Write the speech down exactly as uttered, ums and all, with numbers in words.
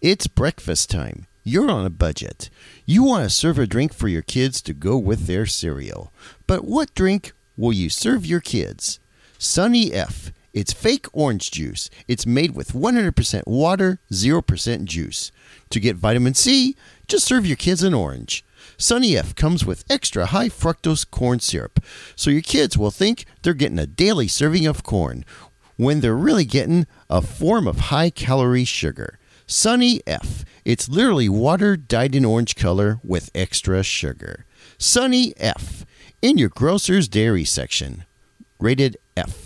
It's breakfast time. You're on a budget. You want to serve a drink for your kids to go with their cereal. But what drink will you serve your kids? Sunny F. It's fake orange juice. It's made with one hundred percent water, zero percent juice. To get vitamin C, just serve your kids an orange. Sunny F comes with extra high fructose corn syrup, so your kids will think they're getting a daily serving of corn when they're really getting a form of high-calorie sugar. Sunny F. It's literally water dyed in orange color with extra sugar. Sunny F. In your grocer's dairy section. Rated F.